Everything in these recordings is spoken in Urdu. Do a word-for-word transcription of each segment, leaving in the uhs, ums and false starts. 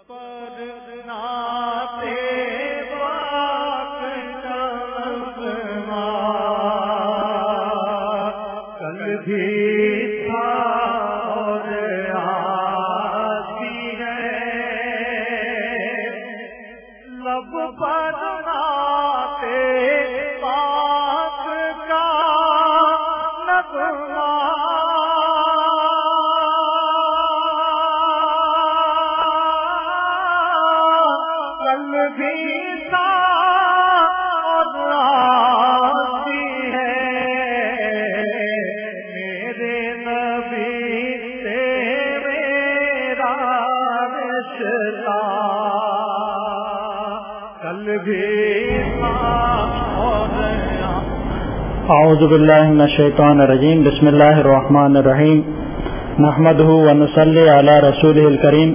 اعوذ باللہ من الشیطان الرجیم بسم اللہ الرحمن الرحیم نحمده ونصلی علی رسولہ الکریم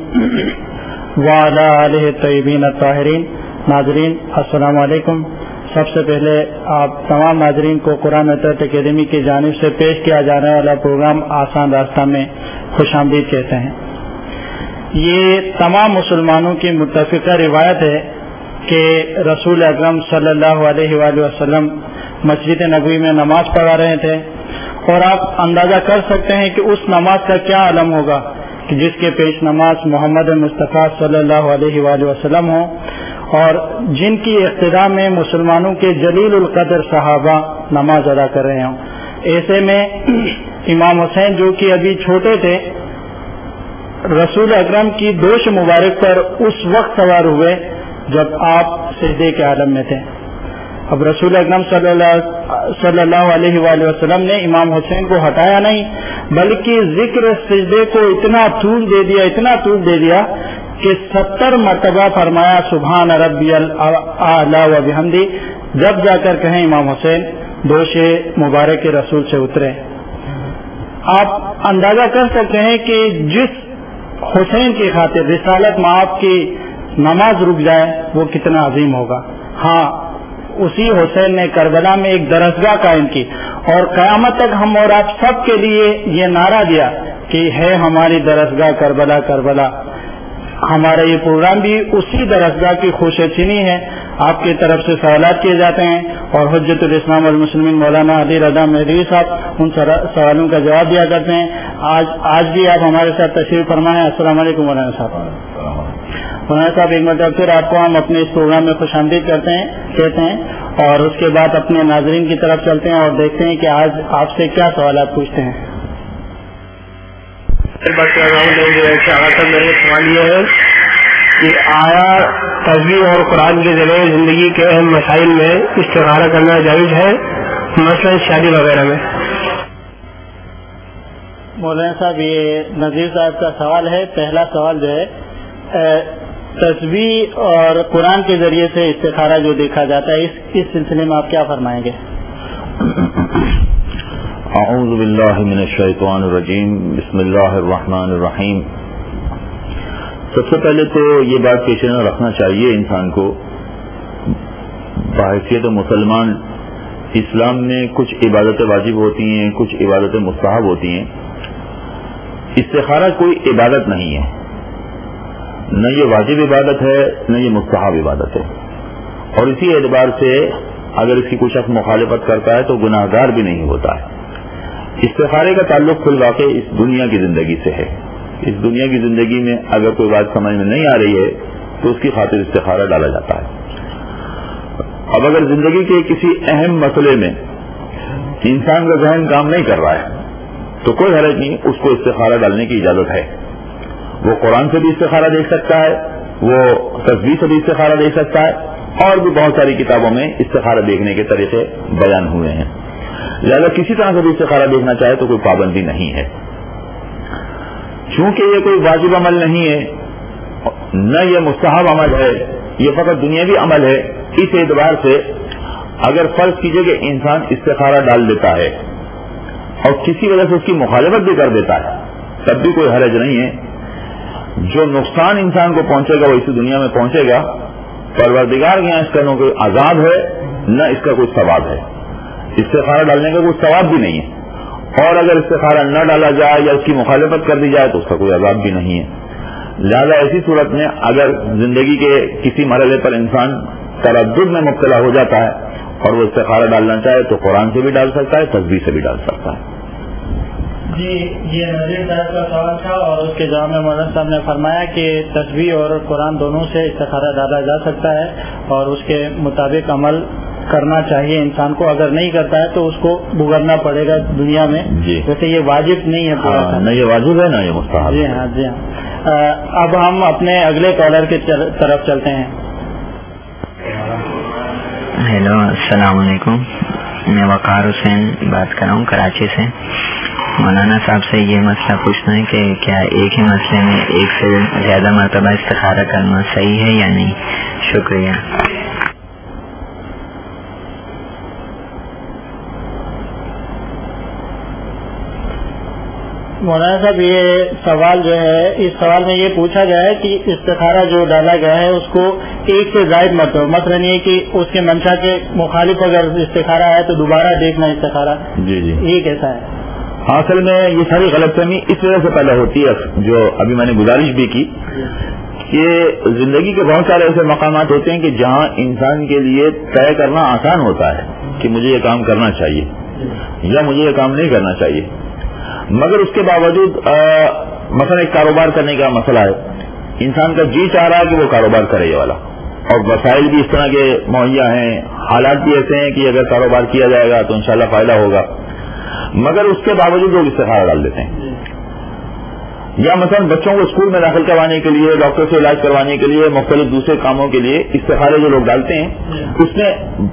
وعلی آلہ الطیبین الطاہرین۔ ناظرین السلام علیکم۔ سب سے پہلے آپ تمام ناظرین کو قرآن عطیت اکیڈمی کی جانب سے پیش کیا جانے والا پروگرام آسان راستہ میں خوش آمدید کہتے ہیں۔ یہ تمام مسلمانوں کی متفقہ روایت ہے کہ رسول اکرم صلی اللہ علیہ وآلہ وسلم مسجد نبوی میں نماز پڑھا رہے تھے، اور آپ اندازہ کر سکتے ہیں کہ اس نماز کا کیا عالم ہوگا کہ جس کے پیش نماز محمد مصطفیٰ صلی اللہ علیہ وآلہ وسلم ہوں، اور جن کی اقتداء میں مسلمانوں کے جلیل القدر صحابہ نماز ادا کر رہے ہوں۔ ایسے میں امام حسین جو کہ ابھی چھوٹے تھے، رسول اکرم کی دوش مبارک پر اس وقت سوار ہوئے جب آپ سجدے کے عالم میں تھے۔ اب رسول اکرم صلی اللہ صلی اللہ علیہ وآلہ وسلم نے امام حسین کو ہٹایا نہیں، بلکہ ذکر سجدے کو اتنا طول دے دیا اتنا طول دے دیا کہ ستر مرتبہ فرمایا سبحان ربی الاعلی و بحمدی، جب جا کر کہیں امام حسین دوش مبارک کے رسول سے اترے۔ آپ اندازہ کر سکتے ہیں کہ جس حسین کی خاطر رسالت مآب کی نماز رک جائے وہ کتنا عظیم ہوگا۔ ہاں، اسی حسین نے کربلا میں ایک درسگاہ قائم کی، اور قیامت تک ہم اور آپ سب کے لیے یہ نعرہ دیا کہ ہے ہماری درسگاہ کربلا کربلا۔ ہمارا یہ پروگرام بھی اسی درسگاہ کی خوش چینی ہے۔ آپ کی طرف سے سوالات کیے جاتے ہیں، اور حجت الاسلام والمسلمین مولانا علی رضا مہدوی صاحب ان سوالوں کا جواب دیا کرتے ہیں۔ آج آج بھی آپ ہمارے ساتھ تشریف فرما ہیں۔ السلام علیکم مولانا صاحب۔ مولانا صاحب ایک مرتبہ پھر آپ کو ہم اپنے اس پروگرام میں خوش آمدید کرتے ہیں کہتے ہیں اور اس کے بعد اپنے ناظرین کی طرف چلتے ہیں اور دیکھتے ہیں کہ آج آپ سے کیا سوالات پوچھتے ہیں۔ میرا سوال یہ ہے کہ آیا تصویر اور قرآن کے ذریعے زندگی کے اہم مسائل میں استخارہ کرنا جائز ہے، مثلا شادی وغیرہ میں؟ مولانا صاحب یہ نذیر صاحب کا سوال ہے۔ پہلا سوال جو ہے تصویر اور قرآن کے ذریعے سے استخارہ جو دیکھا جاتا ہے، اس اس سلسلے میں آپ کیا فرمائیں گے؟ اعوذ باللہ من الشیطان الرجیم بسم اللہ الرحمن الرحیم۔ سب سے پہلے تو یہ بات پیش نظر رکھنا چاہیے انسان کو، بحیثیت مسلمان اسلام میں کچھ عبادتیں واجب ہوتی ہیں، کچھ عبادتیں مستحب ہوتی ہیں۔ استخارہ کوئی عبادت نہیں ہے، نہ یہ واجب عبادت ہے نہ یہ مستحب عبادت ہے، اور اسی اعتبار سے اگر اس کی کوئی شخص مخالفت کرتا ہے تو گناہ گار بھی نہیں ہوتا ہے۔ استخارے کا تعلق کل واقع اس دنیا کی زندگی سے ہے۔ اس دنیا کی زندگی میں اگر کوئی بات سمجھ میں نہیں آ رہی ہے تو اس کی خاطر استخارہ ڈالا جاتا ہے۔ اب اگر زندگی کے کسی اہم مسئلے میں انسان کا ذہن کام نہیں کر رہا ہے تو کوئی حرج نہیں، اس کو استخارہ ڈالنے کی اجازت ہے۔ وہ قرآن سے بھی استخارہ دیکھ سکتا ہے، وہ تصویر سے بھی استخارہ دیکھ سکتا ہے، اور بھی بہت ساری کتابوں میں استخارہ دیکھنے کے طریقے بیان ہوئے ہیں۔ لہذا کسی طرح سے بھی استخارہ دیکھنا چاہے تو کوئی پابندی نہیں ہے۔ چونکہ یہ کوئی واجب عمل نہیں ہے، نہ یہ مستحب عمل ہے، یہ فقط دنیاوی عمل ہے، اس اعتبار سے اگر فرض کیجئے کہ انسان استخارہ ڈال دیتا ہے اور کسی وجہ سے اس کی مخالفت بھی کر دیتا ہے تب بھی کوئی حرج نہیں ہے۔ جو نقصان انسان کو پہنچے گا وہ اسی دنیا میں پہنچے گا، پروردگار کے یہاں اس کا نہ کوئی عذاب ہے نہ اس کا کوئی ثواب ہے۔ استخارہ ڈالنے کا کوئی ثواب بھی نہیں ہے، اور اگر استخارہ نہ ڈالا جائے یا اس کی مخالفت کر دی جائے تو اس کا کوئی عذاب بھی نہیں ہے۔ لہذا ایسی صورت میں اگر زندگی کے کسی مرحلے پر انسان تردد میں مبتلا ہو جاتا ہے اور وہ استخارہ ڈالنا چاہے تو قرآن سے بھی ڈال سکتا ہے، تسبیح سے بھی ڈال سکتا ہے۔ جی یہ نظیر صاحب کا سوال تھا اور اس کے جواب میں مولانا صاحب نے فرمایا کہ تسبیح اور قرآن دونوں سے استخارہ ڈالا جا سکتا ہے اور اس کے مطابق عمل کرنا چاہیے انسان کو، اگر نہیں کرتا ہے تو اس کو بھگتنا پڑے گا دنیا میں۔ جی ویسے یہ واجب نہیں ہے پورا ہاں، نہ یہ واجب ہے نہ یہ مستحب۔ جی ہاں جی ہاں۔ اب ہم اپنے اگلے کالر کی طرف چلتے ہیں۔ ہیلو السلام علیکم، میں وقار حسین بات کر رہا ہوں کراچی سے۔ مولانا صاحب سے یہ مسئلہ پوچھنا ہے کہ کیا ایک ہی مسئلے میں ایک سے زیادہ مرتبہ استخارہ کرنا صحیح ہے یا نہیں؟ شکریہ۔ مولانا صاحب یہ سوال جو ہے، اس سوال میں یہ پوچھا گیا ہے کہ استخارہ جو ڈالا گیا ہے اس کو ایک سے زائد مرتبہ، مثلاً یہ کہ اس کے منشا کے مخالف اگر استخارہ ہے تو دوبارہ دیکھنا استخارہ، جی جی یہ کیسا ہے؟ اصل میں یہ ساری غلط فہمی اس وجہ سے پیدا ہوتی ہے، جو ابھی میں نے گزارش بھی کی کہ زندگی کے بہت سارے ایسے مقامات ہوتے ہیں کہ جہاں انسان کے لیے طے کرنا آسان ہوتا ہے کہ مجھے یہ کام کرنا چاہیے یا مجھے یہ کام نہیں کرنا چاہیے، مگر اس کے باوجود مثلا ایک کاروبار کرنے کا مسئلہ ہے، انسان کا جی چاہ رہا ہے کہ وہ کاروبار کرے یہ والا، اور وسائل بھی اس طرح کے مہیا ہیں، حالات بھی ایسے ہیں کہ اگر کاروبار کیا جائے گا تو انشاءاللہ فائدہ ہوگا، مگر اس کے باوجود لوگ استخارہ ڈال دیتے ہیں۔ یا مثلا بچوں کو اسکول میں داخل کروانے کے لیے، ڈاکٹر سے علاج کروانے کے لیے، مختلف دوسرے کاموں کے لیے استخارے جو لوگ ڈالتے ہیں، اس میں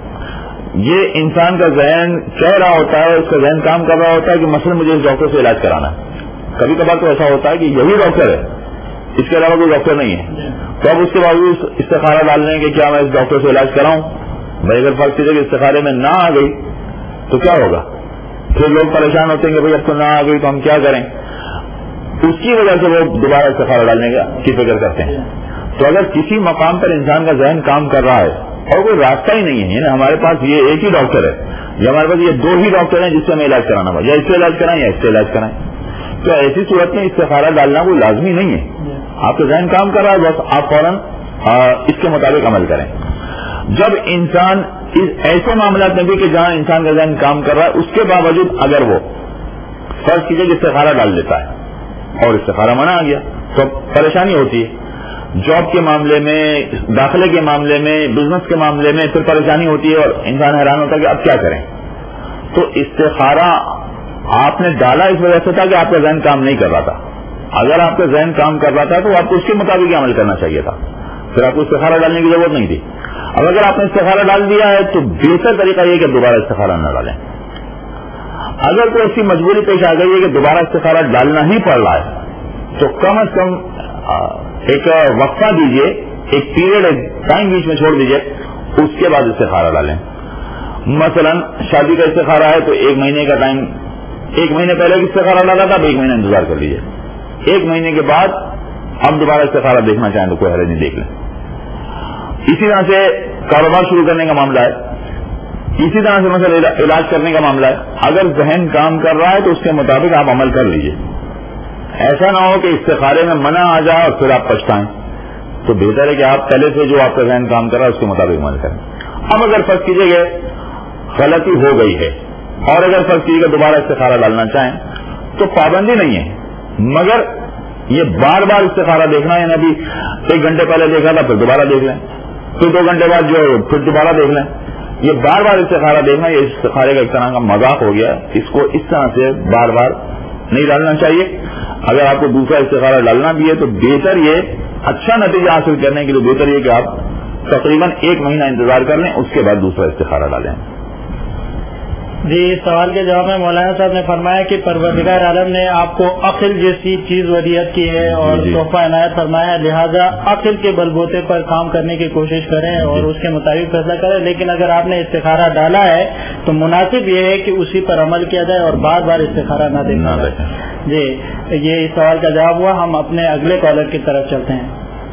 یہ انسان کا ذہن کہہ رہا ہوتا ہے، اس کا ذہن کام کر رہا ہوتا ہے کہ مثلا مجھے اس ڈاکٹر سے علاج کرانا ہے۔ کبھی کبھار تو ایسا ہوتا ہے کہ یہی ڈاکٹر ہے، اس کے علاوہ کوئی ڈاکٹر نہیں ہے، تو اب اس کے باوجود استخارہ ڈال لیں کہ کیا میں اس ڈاکٹر سے علاج کراؤں؟ بھائی اگر فرض کیجیے کہ استخارے میں نہ آ گئی تو کیا ہوگا؟ پھر لوگ پریشان ہوتے ہیں کہ بھائی اب تو نہ آ گئی تو ہم کیا کریں؟ اس کی وجہ سے وہ دوبارہ استخارہ ڈالنے کا کی فکر کرتے ہیں۔ تو اگر کسی مقام پر انسان کا ذہن کام کر رہا ہے اور کوئی راستہ ہی نہیں ہے، یعنی ہمارے پاس یہ ایک ہی ڈاکٹر ہے یا ہمارے پاس یہ دو ہی ڈاکٹر ہیں جس سے ہمیں علاج کرانا پڑا، یا اس سے علاج کرائیں یا اس سے علاج کرائیں، تو ایسی صورت میں استخارہ ڈالنا کوئی لازمی نہیں ہے۔ آپ کا ذہن کام کر رہا ہے، بس آپ فوراً اس کے مطابق عمل کریں۔ جب انسان اس ایسے معاملات میں بھی کہ جہاں انسان کا ذہن کام کر رہا ہے، اس کے باوجود اگر وہ فرض کیجیے کہ استخارہ ڈال دیتا ہے اور استخارہ منع آ گیا تو پریشانی ہوتی ہے۔ جاب کے معاملے میں، داخلے کے معاملے میں، بزنس کے معاملے میں پھر پریشانی ہوتی ہے اور انسان حیران ہوتا ہے کہ اب کیا کریں۔ تو استخارہ آپ نے ڈالا اس وجہ سے تھا کہ آپ کا ذہن کام نہیں کر رہا تھا۔ اگر آپ کا ذہن کام کر رہا تھا تو آپ کو اس کے مطابق عمل کرنا چاہیے تھا، پھر آپ کو استخارہ ڈالنے کی ضرورت نہیں تھی۔ اب اگر آپ نے استخارہ ڈال دیا ہے تو بہتر طریقہ یہ کہ دوبارہ استخارہ نہ ڈالیں۔ اگر کوئی ایسی مجبوری پیش آ گئی ہے کہ دوبارہ استخارہ ڈالنا ہی پڑ رہا ہے تو کم از کم ایک وقفہ دیجیے، ایک پیریڈ، ایک ٹائم بیچ میں چھوڑ دیجیے، اس کے بعد استخارہ ڈالیں۔ مثلا شادی کا استخارہ ہے تو ایک مہینے کا ٹائم، ایک مہینے پہلے استخارہ ڈالا تھا اب ایک مہینہ انتظار کر لیجیے، ایک مہینے کے بعد اب دوبارہ استخارہ دیکھنا چاہیں تو کوئی حرج نہیں، دیکھ لیں۔ اسی طرح سے کاروبار شروع کرنے کا معاملہ ہے، اسی طرح سے مثلا علاج کرنے کا معاملہ ہے، اگر ذہن کام کر رہا ہے تو اس کے مطابق آپ عمل کر لیجیے۔ ایسا نہ ہو کہ استخارے میں منع آ جائے اور پھر آپ پچھتائیں، تو بہتر ہے کہ آپ پہلے سے جو آپ کا ذہن کام کر رہا ہے اس کے مطابق عمل کریں۔ اب اگر فرض کیجیے کہ غلطی ہو گئی ہے اور اگر فرض کیجیے کہ دوبارہ استخارہ ڈالنا چاہیں تو پابندی نہیں ہے، مگر یہ بار بار استخارہ دیکھنا ہے، ابھی ایک گھنٹے پہلے دیکھا تھا پھر دوبارہ دیکھ لیں، پھر دو گھنٹے بعد جو پھر دوبارہ دیکھ لیں، یہ بار بار استخارہ دیکھنا یہ استخارے کا ایک طرح کا مذاق ہو گیا ہے، اس کو اس طرح سے بار بار نہیں ڈالنا چاہیے۔ اگر آپ کو دوسرا استخارہ ڈالنا بھی ہے تو بہتر یہ اچھا نتیجہ حاصل کرنے کے لیے بہتر یہ کہ آپ تقریباً ایک مہینہ انتظار کر لیں، اس کے بعد دوسرا استخارہ ڈالیں۔ جی اس سوال کے جواب میں مولانا صاحب نے فرمایا کہ پروردگار عالم نے آپ کو عقل جیسی چیز ودیعت کی ہے اور تحفہ عنایت فرمایا ہے، لہذا عقل کے بل بوتے پر کام کرنے کی کوشش کریں اور اس کے مطابق فیصلہ کریں، لیکن اگر آپ نے استخارہ ڈالا ہے تو مناسب یہ ہے کہ اسی پر عمل کیا جائے اور بار بار استخارہ نہ دینا جائے۔ جی یہ اس سوال کا جواب ہوا۔ ہم اپنے اگلے کالر کی طرف چلتے ہیں۔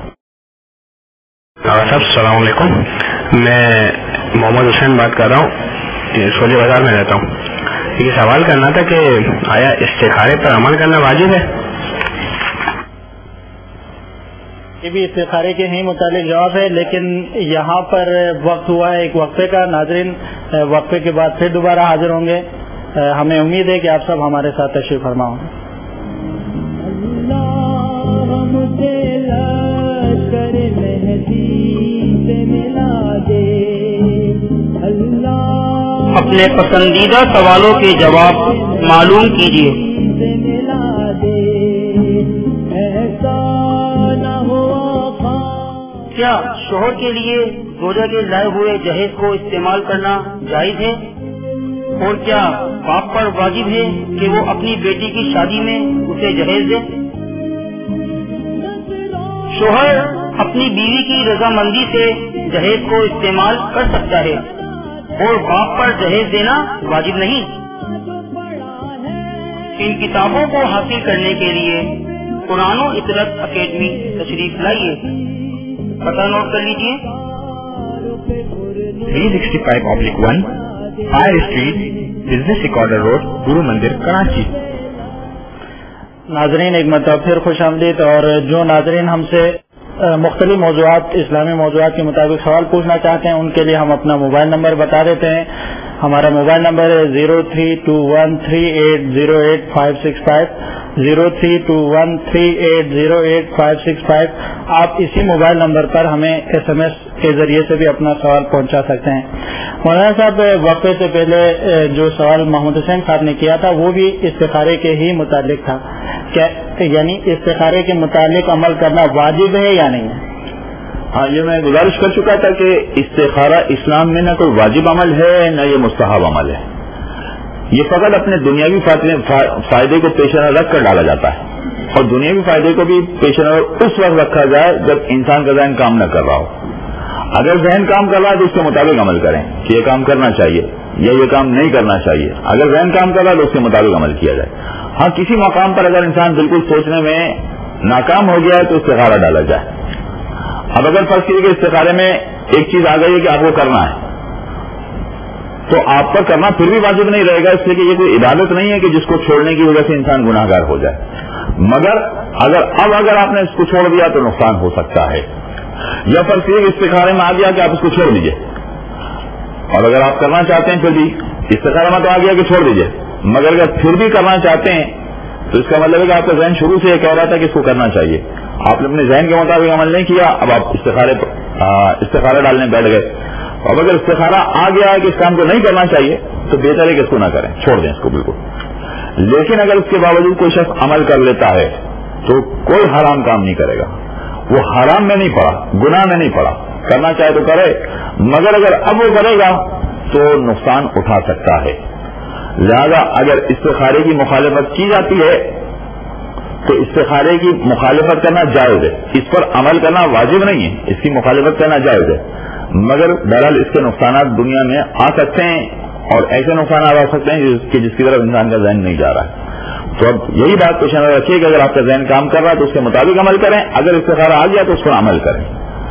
صاحب السلام علیکم، میں محمد حسین بات کر رہا ہوں، سولے بازار میں رہتا ہوں۔ یہ سوال کرنا تھا کہ آیا استخارے پر عمل کرنا واجب ہے؟ یہ بھی استخارے کے ہی متعلق جواب ہے، لیکن یہاں پر وقت ہوا ہے ایک وقفے کا. ناظرین وقفے کے بعد پھر دوبارہ حاضر ہوں گے. ہمیں امید ہے کہ آپ سب ہمارے ساتھ تشریف فرما ہوں. اپنے پسندیدہ سوالوں کے جواب معلوم کیجیے. کیا شوہر کے لیے زوجہ کے لائے ہوئے جہیز کو استعمال کرنا جائز ہے؟ اور کیا باپ پر واجب ہے کہ وہ اپنی بیٹی کی شادی میں اسے جہیز دے؟ شوہر اپنی بیوی کی رضامندی سے جہیز کو استعمال کر سکتا ہے اور باپ پر جہیز دینا واجب نہیں. ان کتابوں کو حاصل کرنے کے لیے قرآن و اطلاع اکیڈمی تشریف لائیے. پتہ نوٹ کر لیجیے. تھری سکسٹی فائیو آبلک one fire street business recorder road Guru Mandir Karachi. ناظرین ایک مرتبہ پھر خوش آمدید. اور جو ناظرین ہم سے مختلف موضوعات اسلامی موضوعات کے مطابق سوال پوچھنا چاہتے ہیں ان کے لیے ہم اپنا موبائل نمبر بتا دیتے ہیں. ہمارا موبائل نمبر ہے zero three two one three eight zero eight five six five zero three two one three eight zero eight five six five. آپ اسی موبائل نمبر پر ہمیں ایس ایم ایس کے ذریعے سے بھی اپنا سوال پہنچا سکتے ہیں. مولانا صاحب وقفے سے پہلے جو سوال محمد حسین صاحب نے کیا تھا وہ بھی استخارے کے ہی متعلق تھا. کیا یعنی استخارے کے متعلق عمل کرنا واجب ہے یا نہیں ہے؟ ہاں، یہ میں گزارش کر چکا تھا کہ استخارہ اسلام میں نہ کوئی واجب عمل ہے نہ یہ مستحب عمل ہے. یہ فقط اپنے دنیاوی فائدے کو پیش نظر رکھ کر ڈالا جاتا ہے اور دنیاوی فائدے کو بھی پیش نظر اس وقت رکھا جائے جب انسان کا ذہن کام نہ کر رہا ہو. اگر ذہن کام کر رہا ہے تو اس کے مطابق عمل کریں کہ یہ کام کرنا چاہیے یا یہ کام نہیں کرنا چاہیے. اگر ذہن کام کر رہا ہے تو اس کے مطابق عمل کیا جائے. ہاں، کسی مقام پر اگر انسان بالکل سوچنے میں ناکام ہو گیا ہے تو استخارہ ڈالا جائے. اب اگر فرض کیجیے کہ استخارے میں ایک چیز آ گئی ہے کہ آپ کو کرنا ہے تو آپ پر کرنا پھر بھی واجب نہیں رہے گا، اس لیے کہ یہ کوئی عبادت نہیں ہے کہ جس کو چھوڑنے کی وجہ سے انسان گناہ گار ہو جائے. مگر اگر اب اگر آپ نے اس کو چھوڑ دیا تو نقصان ہو سکتا ہے. یا فرض کیجیے کہ استخارے میں آ گیا کہ آپ اس کو چھوڑ دیجیے اور اگر آپ کرنا چاہتے ہیں پھر بھی استخارے میں تو آ گیا کہ چھوڑ دیجیے، مگر اگر پھر بھی کرنا چاہتے ہیں تو اس کا مطلب ہے کہ آپ کا ذہن شروع سے یہ کہہ رہا تھا کہ اس کو کرنا چاہیے. آپ نے اپنے ذہن کے مطابق عمل نہیں کیا، اب آپ استخارے استخارہ ڈالنے بیٹھ گئے. اب اگر استخارہ آ گیا ہے کہ اس کام کو نہیں کرنا چاہیے تو بہتر ہے کہ اس کو نہ کریں، چھوڑ دیں اس کو بالکل. لیکن اگر اس کے باوجود کوئی شخص عمل کر لیتا ہے تو کوئی حرام کام نہیں کرے گا. وہ حرام میں نہیں پڑا، گناہ میں نہیں پڑا. کرنا چاہے تو کرے، مگر اگر اب وہ کرے گا تو نقصان اٹھا سکتا ہے. لہذا اگر استخارے کی مخالفت کی جاتی ہے تو استخارے کی مخالفت کرنا جائز ہے. اس پر عمل کرنا واجب نہیں ہے، اس کی مخالفت کرنا جائز ہے. مگر بہرحال اس کے نقصانات دنیا میں آ سکتے ہیں اور ایسے نقصانات آ سکتے ہیں کہ جس کی طرف انسان کا ذہن نہیں جا رہا ہے. تو اب یہی بات پیش نظر رکھیے کہ اگر آپ کا ذہن کام کر رہا ہے تو اس کے مطابق عمل کریں. اگر استخارہ آ گیا تو اس پر عمل کریں.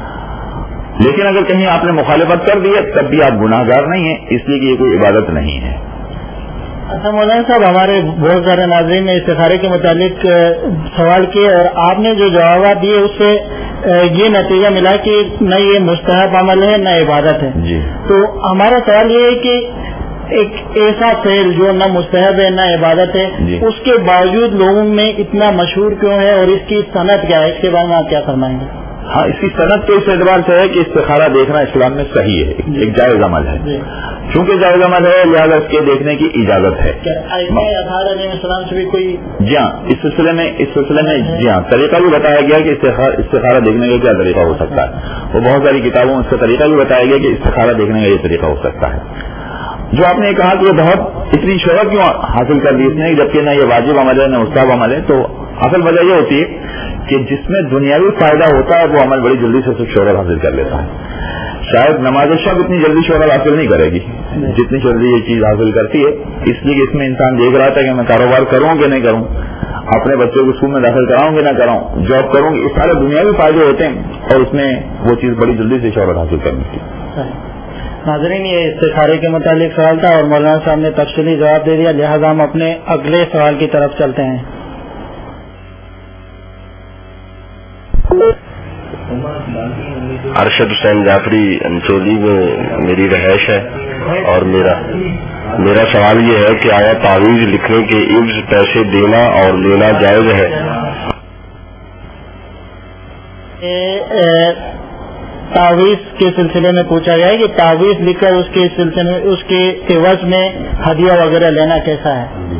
لیکن اگر کہیں آپ نے مخالفت کر دی ہے تب بھی آپ گناہ گار نہیں ہیں، اس لیے کہ یہ کوئی عبادت نہیں ہے. اچھا مولانا صاحب، ہمارے بہت سارے ناظرین نے استخارے کے متعلق سوال کیے اور آپ نے جو جوابات دیے اس سے یہ نتیجہ ملا کہ نہ یہ مستحب عمل ہے نہ عبادت ہے. جی. تو ہمارا سوال یہ ہے کہ ایک ایسا فعل جو نہ مستحب ہے نہ عبادت ہے جی. اس کے باوجود لوگوں میں اتنا مشہور کیوں ہے اور اس کی صنعت کیا ہے؟ اس کے بارے میں آپ کیا فرمائیں گے؟ ہاں، اس کی صنعت تو اس اعتبار سے ہے کہ استخارہ دیکھنا اسلام میں صحیح ہے، ایک جائز عمل ہے. جی. چونکہ جائز عمل ہے لہٰذا اس کے دیکھنے کی اجازت ہے. اطہار علیہ السلام سے بھی کوئی جی ہاں، اس سلسلے میں اس سلسلے میں جی ہاں طریقہ بھی بتایا گیا کہ استخارہ دیکھنے کا کیا طریقہ ہو سکتا ہے. وہ بہت ساری کتابوں میں اس کا طریقہ بھی بتایا گیا کہ استخارہ دیکھنے کا یہ طریقہ ہو سکتا ہے. جو آپ نے کہا کہ یہ بہت اتنی شہرت کیوں حاصل کر دی اس نے، جبکہ نہ یہ واجب عمل ہے نہ مستحب عمل ہے، تو اصل وجہ یہ ہوتی ہے کہ جس میں دنیاوی فائدہ ہوتا ہے وہ عمل بڑی جلدی سے شہرت حاصل کر لیتا ہے. شاید نماز شب اتنی جلدی شہرت حاصل نہیں کرے گی جتنی جلدی یہ چیز حاصل کرتی ہے. اس لیے کہ اس میں انسان دیکھ رہا تھا کہ میں کاروبار کروں کہ نہیں کروں، اپنے بچوں کو اسکول میں داخل کراؤں کہ نہ کراؤں، جاب کروں گی، اس سارے دنیاوی فائدے ہوتے ہیں اور اس میں وہ چیز بڑی جلدی سے شہرت حاصل کرنی تھی. ناظرین، یہ استخارے کے متعلق سوال تھا اور مولانا صاحب نے تفصیلی جواب دے دیا، لہٰذا ہم اپنے اگلے سوال کی طرف چلتے ہیں. ارشد حسین جعفری انچولی میں میری رہائش ہے، اور میرا میرا سوال یہ ہے کہ آیا تعویذ لکھنے کے عوض پیسے دینا اور لینا جائز ہے؟ تعویذ کے سلسلے میں پوچھا گیا ہے کہ تعویذ لکھ کر اس کے سلسلے میں اس کے عوض میں ہدیہ وغیرہ لینا کیسا ہے؟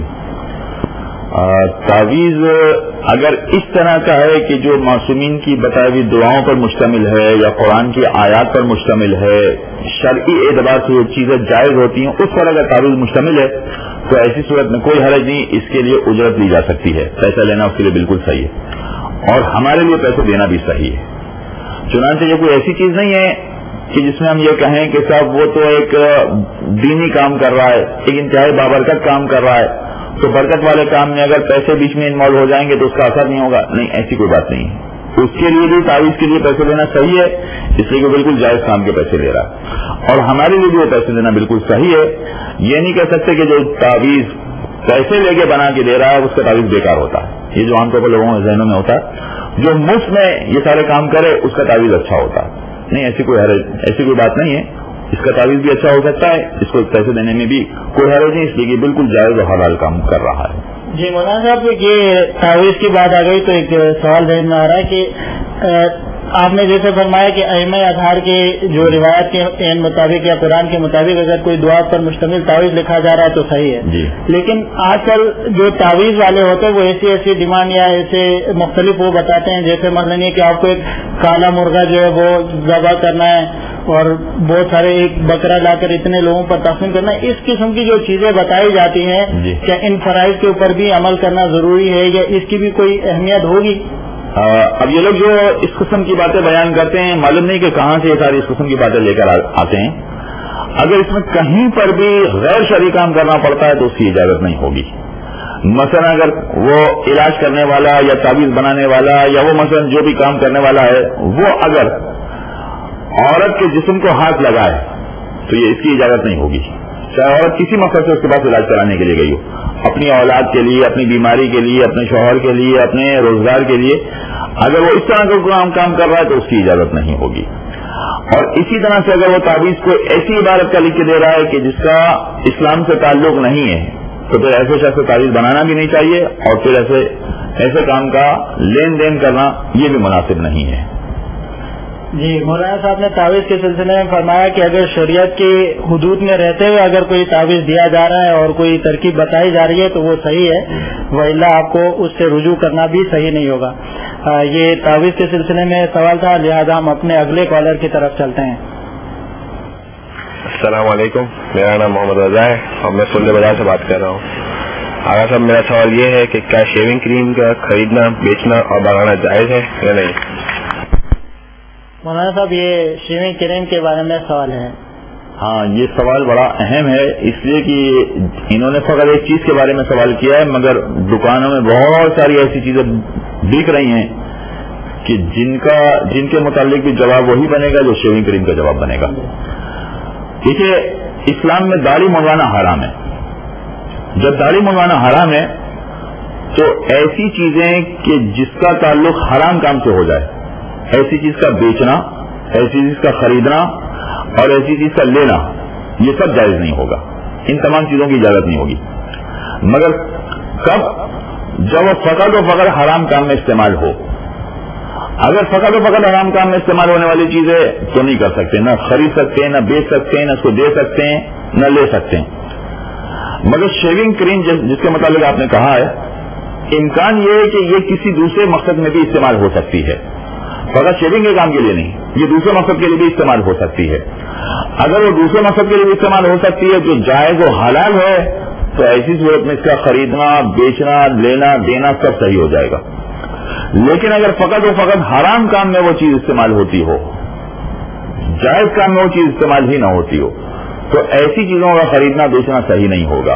تعویذ اگر اس طرح کا ہے کہ جو معصومین کی بتائی ہوئی دعاؤں پر مشتمل ہے یا قرآن کی آیات پر مشتمل ہے، شرعی اعتبار سے یہ چیزیں جائز ہوتی ہیں، اس پر اگر تعویذ مشتمل ہے تو ایسی صورت میں کوئی حرج نہیں، اس کے لیے اجرت لی جا سکتی ہے، پیسہ لینا اس کے لیے بالکل صحیح ہے، اور ہمارے لیے پیسے دینا بھی صحیح ہے۔ چنانچہ یہ کوئی ایسی چیز نہیں ہے کہ جس میں ہم یہ کہیں کہ صاحب وہ تو ایک دینی کام کر رہا ہے، ایک انتہائی بابرکت کام کر رہا ہے، تو برکت والے کام میں اگر پیسے بیچ میں انوالو ہو جائیں گے تو اس کا اثر نہیں ہوگا۔ نہیں، ایسی کوئی بات نہیں ہے، اس کے لیے بھی تعویذ کے لیے پیسے لینا صحیح ہے، اس لیے کہ بالکل جائز کام کے پیسے لے رہا ہے، اور ہمارے لیے بھی وہ پیسے لینا بالکل صحیح ہے۔ یہ نہیں کہہ سکتے کہ جو تعویذ پیسے لے کے بنا کے دے رہا ہے اس کا تعویذ بیکار ہوتا ہے، یہ جو عام طور پر لوگوں کے ذہنوں میں ہوتا ہے، جو مفت میں یہ سارے کام کرے اس کا تعویذ اچھا ہوتا ہے۔ نہیں، ایسی کوئی ایسی کوئی بات نہیں ہے، اس کا تعویذ بھی اچھا ہو سکتا ہے، اس کو پیسے دینے میں بھی کوئی حرج نہیں، اس لیے بالکل جائز و حلال کام کر رہا ہے۔ جی مولانا صاحب، یہ تعویذ کی بات آ گئی تو ایک سوال ذہن میں آ رہا ہے کہ آپ نے جیسے فرمایا کہ ائمہ اطہار کے جو روایت کے مطابق یا قرآن کے مطابق اگر کوئی دعا پر مشتمل تعویذ لکھا جا رہا ہے تو صحیح ہے جی، لیکن آج کل جو تعویذ والے ہوتے ہیں وہ ایسی ایسی ڈیمانڈ یا ایسے مختلف وہ بتاتے ہیں، جیسے مثلاً یہ کہ آپ کو ایک کالا مرغا جو ہے وہ ذبح کرنا ہے اور بہت سارے ایک بکرا لا کر اتنے لوگوں پر تقسیم کرنا ہے، اس قسم کی جو چیزیں بتائی جاتی ہیں جی، کیا ان فرائض کے اوپر بھی عمل کرنا ضروری ہے یا اس کی بھی کوئی اہمیت ہوگی؟ اب یہ لوگ جو اس قسم کی باتیں بیان کرتے ہیں، معلوم نہیں کہ کہاں سے یہ ساری اس قسم کی باتیں لے کر آتے ہیں۔ اگر اس میں کہیں پر بھی غیر شرعی کام کرنا پڑتا ہے تو اس کی اجازت نہیں ہوگی۔ مثلا اگر وہ علاج کرنے والا یا تعویذ بنانے والا یا وہ مثلا جو بھی کام کرنے والا ہے وہ اگر عورت کے جسم کو ہاتھ لگائے تو یہ اس کی اجازت نہیں ہوگی، چاہے عورت کسی مقصد سے اس کے پاس علاج کرانے کے لیے گئی ہو، اپنی اولاد کے لیے، اپنی بیماری کے لیے، اپنے شوہر کے لیے، اپنے روزگار کے لیے، اگر وہ اس طرح کا کام کام کر رہا ہے تو اس کی اجازت نہیں ہوگی۔ اور اسی طرح سے اگر وہ تعویذ کو ایسی عبارت کا لکھ کے دے رہا ہے کہ جس کا اسلام سے تعلق نہیں ہے تو پھر ایسے شخص سے تعویذ بنانا بھی نہیں چاہیے، اور پھر ایسے ایسے کام کا لین دین کرنا یہ بھی مناسب نہیں ہے۔ جی مولانا صاحب نے تعویذ کے سلسلے میں فرمایا کہ اگر شریعت کی حدود میں رہتے ہوئے اگر کوئی تعویذ دیا جا رہا ہے اور کوئی ترکیب بتائی جا رہی ہے تو وہ صحیح ہے، وإلا آپ کو اس سے رجوع کرنا بھی صحیح نہیں ہوگا۔ یہ تعویذ کے سلسلے میں سوال تھا، لہٰذا ہم اپنے اگلے کالر کی طرف چلتے ہیں۔ السلام علیکم، میرا نام محمد رضا ہے اور میں سلے بازار سے بات کر رہا ہوں۔ آغا صاحب، میرا سوال یہ ہے کہ کیا شیونگ کریم کا خریدنا، بیچنا اور بنانا جائز ہے یا نہیں؟ مولانا صاحب، یہ شیونگ کریم کے بارے میں سوال ہے۔ ہاں، یہ سوال بڑا اہم ہے، اس لیے کہ انہوں نے فقط ایک چیز کے بارے میں سوال کیا ہے، مگر دکانوں میں بہت ساری ایسی چیزیں بک رہی ہیں کہ جن کا جن کے متعلق بھی جواب وہی بنے گا جو شیونگ کریم کا جواب بنے گا۔ دیکھیے، اسلام میں داڑھی منڈوانا حرام ہے۔ جب داڑھی منڈوانا حرام ہے تو ایسی چیزیں کہ جس کا تعلق حرام کام سے ہو جائے، ایسی چیز کا بیچنا، ایسی چیز کا خریدنا اور ایسی چیز کا لینا، یہ سب جائز نہیں ہوگا، ان تمام چیزوں کی اجازت نہیں ہوگی، مگر کب؟ جب وہ فقط و فقط حرام کام میں استعمال ہو۔ اگر فقط و فقط حرام کام میں استعمال ہونے والی چیزیں تو نہیں کر سکتے، نہ خرید سکتے ہیں، نہ بیچ سکتے ہیں، نہ اس کو دے سکتے ہیں، نہ لے سکتے ہیں۔ مگر شیونگ کریم جس کے متعلق آپ نے کہا ہے، امکان یہ ہے کہ یہ کسی دوسرے مقصد میں بھی استعمال ہو سکتی ہے، فقط شیونگ کے کام کے لیے نہیں، یہ دوسرے مقصد کے لیے بھی استعمال ہو سکتی ہے۔ اگر وہ دوسرے مقصد کے لیے بھی استعمال ہو سکتی ہے جو جائز و حلال ہے تو ایسی صورت میں اس کا خریدنا، بیچنا، لینا، دینا سب صحیح ہو جائے گا۔ لیکن اگر فقط و فقط حرام کام میں وہ چیز استعمال ہوتی ہو، جائز کام میں وہ چیز استعمال ہی نہ ہوتی ہو، تو ایسی چیزوں کا خریدنا بیچنا صحیح نہیں ہوگا۔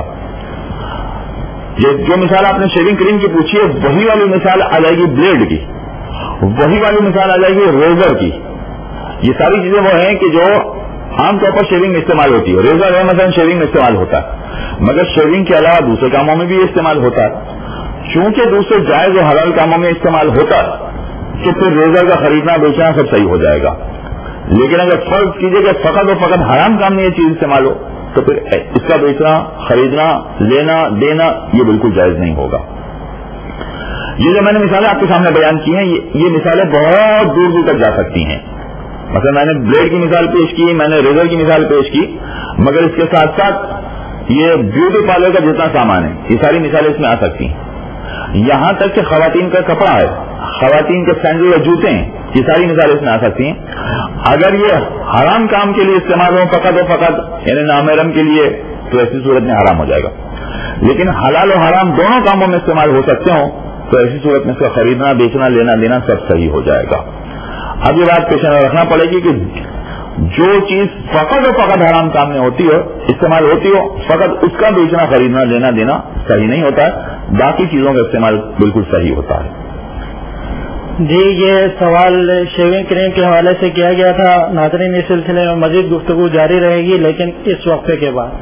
جو مثال آپ نے شیونگ کریم کی پوچھی ہے، وہی والی مثال آ جائے گی بلیڈ کی، وہی والی مثال آ جائے گی ریزر کی۔ یہ ساری چیزیں وہ ہیں کہ جو عام طور پر شیونگ میں استعمال ہوتی ہے۔ ریزر ہے مثلا شیونگ میں استعمال ہوتا ہے، مگر شیونگ کے علاوہ دوسرے کاموں میں بھی استعمال ہوتا ہے۔ چونکہ دوسرے جائز و حلال کاموں میں استعمال ہوتا ہے، تو پھر ریزر کا خریدنا بیچنا سب صحیح ہو جائے گا. لیکن اگر فرض کیجیے کہ فقط و فقط حرام کام میں یہ چیز استعمال ہو تو پھر اس کا بیچنا خریدنا لینا دینا یہ بالکل جائز نہیں ہوگا. یہ جو میں نے مثالیں آپ کے سامنے بیان کی ہیں یہ مثالیں بہت دور دور تک جا سکتی ہیں. مثلا میں نے بلیڈ کی مثال پیش کی, میں نے ریزر کی مثال پیش کی, مگر اس کے ساتھ ساتھ یہ بیوٹی پارلر کا جتنا سامان ہے یہ ساری مثالیں اس میں آ سکتی ہیں. یہاں تک کہ خواتین کا کپڑا ہے, خواتین کے سینڈل اور جوتے ہیں, یہ ساری مثالیں اس میں آ سکتی ہیں. اگر یہ حرام کام کے لیے استعمال ہو فقط و فقط یعنی نامحرم کے لیے تو ایسی صورت میں حرام ہو جائے گا. لیکن حلال و حرام دونوں کاموں میں استعمال ہو سکتے ہوں تو ایسی صورت میں اس کا خریدنا بیچنا لینا دینا سب صحیح ہو جائے گا. اب یہ بات پیش نظر رکھنا پڑے گی کہ جو چیز فقط و فقط حرام کام میں ہوتی ہو استعمال ہوتی ہو فقط اس کا بیچنا خریدنا لینا دینا صحیح نہیں ہوتا ہے, باقی چیزوں کا استعمال بالکل صحیح ہوتا ہے. جی یہ سوال شیونگ کریم کے حوالے سے کیا گیا تھا. ناظرین اس سلسلے میں مزید گفتگو جاری رہے گی لیکن اس وقفے کے بعد.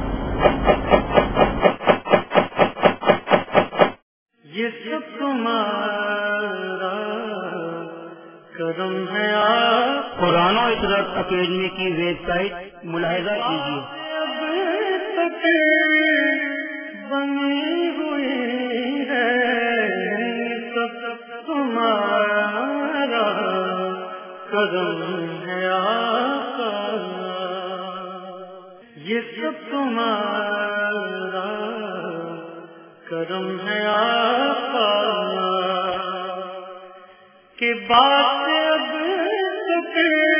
یہ سب تمہارا کرم ہے. قرآن و اطراف اکیڈمی کی ویب سائٹ ملاحظہ کیجیے. بنی ہوئی ہے تمہارا کرم ہے آقا, یہ سب تمہارا کرم ہے آقا کہ بات اب تک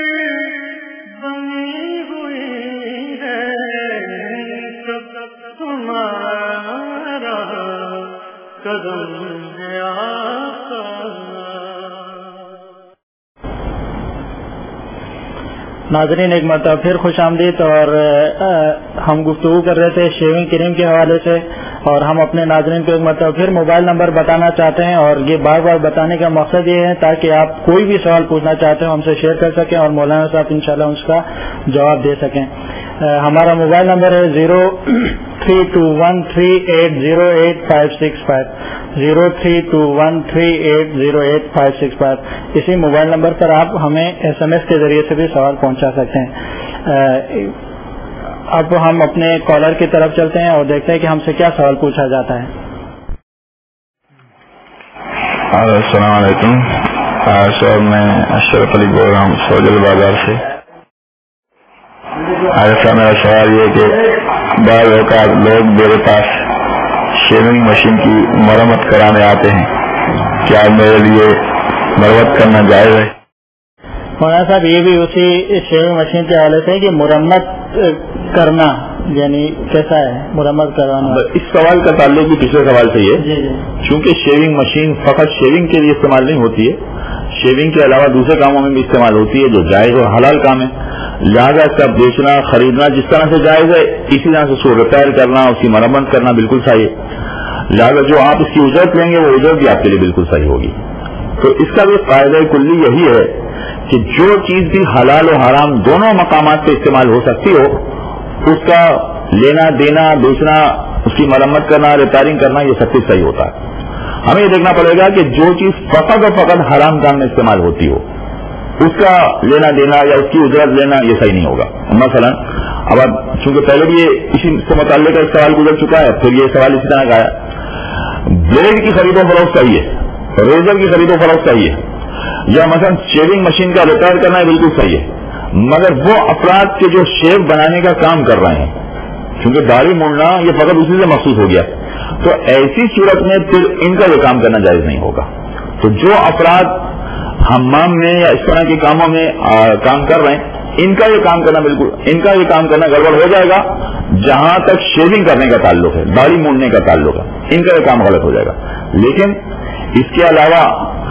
بنی ہوئی ہے سب تمہارا کرم ہے آقا. ناظرین ایک مرتبہ پھر خوش آمدید. اور ہم گفتگو کر رہے تھے شیونگ کریم کے حوالے سے اور ہم اپنے ناظرین کو ایک مرتبہ پھر موبائل نمبر بتانا چاہتے ہیں اور یہ بار بار بتانے کا مقصد یہ ہے تاکہ آپ کوئی بھی سوال پوچھنا چاہتے ہیں ہم سے شیئر کر سکیں اور مولانا صاحب انشاءاللہ اس کا جواب دے سکیں. ہمارا موبائل نمبر ہے zero three two one three eight zero eight five six five zero three two one three eight zero eight five six five. اسی موبائل نمبر پر آپ ہمیں ایس ایم ایس کے ذریعے سے بھی سوال پہنچا سکتے ہیں. اب ہم اپنے کالر کی طرف چلتے ہیں اور دیکھتے ہیں کہ ہم سے کیا سوال پوچھا جاتا ہے. السلام علیکم سر, میں اشرف علی بول رہا ہوں سوجل بازار سے. ایسا میرا سوال یہ کہ بعض اوقات لوگ میرے پاس شیونگ مشین کی مرمت کرانے آتے ہیں, کیا میرے لیے مرمت کرنا جائز ہے؟ مولانا صاحب یہ بھی اسی شیونگ مشین کے حوالے سے کہ مرمت کرنا یعنی کیسا ہے مرمت کروانا؟ اس سوال کا تعلق بھی پچھلے سوال سے ہے. چونکہ شیونگ مشین فقط شیونگ کے لیے استعمال نہیں ہوتی ہے, شیونگ کے علاوہ دوسرے کاموں میں بھی استعمال ہوتی ہے جو جائز اور حلال کام ہے. لہٰذا اس کا بیچنا خریدنا جس طرح سے جائز ہے اسی طرح سے اس کو ریپیئر کرنا اس کی مرمت کرنا بالکل صحیح ہے. لہٰذا جو آپ اس کی اجرت لیں گے وہ اجرت بھی آپ کے لیے بالکل صحیح ہوگی. تو اس کا بھی قاعدہ کلی یہی ہے کہ جو چیز بھی حلال و حرام دونوں مقامات پہ استعمال ہو سکتی ہو اس کا لینا دینا بیچنا اس کی مرمت کرنا ریپیئرنگ کرنا یہ سب کچھ صحیح ہوتا ہے. ہمیں یہ دیکھنا پڑے گا کہ جو چیز فقط و فقط حرام کام میں استعمال ہوتی ہو اس کا لینا دینا یا اس کی اجرت لینا یہ صحیح نہیں ہوگا. مثلا اب اب چونکہ پہلے بھی یہ اسی سے متعلق ایک سوال گزر چکا ہے پھر یہ سوال اسی طرح کا ہے. بلیڈ کی خرید و فروخت صحیح ہے, ریزر کی خرید و فروخت صحیح ہے, یا مثلا شیونگ مشین کا ریپیئر کرنا بالکل صحیح ہے, مگر وہ افراد کے جو شیو بنانے کا کام کر رہے ہیں چونکہ داڑھی موڑنا یہ فقط اسی سے مخصوص ہو گیا تو ایسی صورت میں پھر ان کا یہ کام کرنا جائز نہیں ہوگا. تو جو افراد حمام میں یا اس طرح کے کاموں میں کام کر رہے ہیں ان کا یہ کام کرنا بالکل ان کا یہ کام کرنا گڑبڑ ہو جائے گا. جہاں تک شیونگ کرنے کا تعلق ہے داڑھی موڑنے کا تعلق ہے ان کا یہ کام غلط ہو جائے گا. لیکن اس کے علاوہ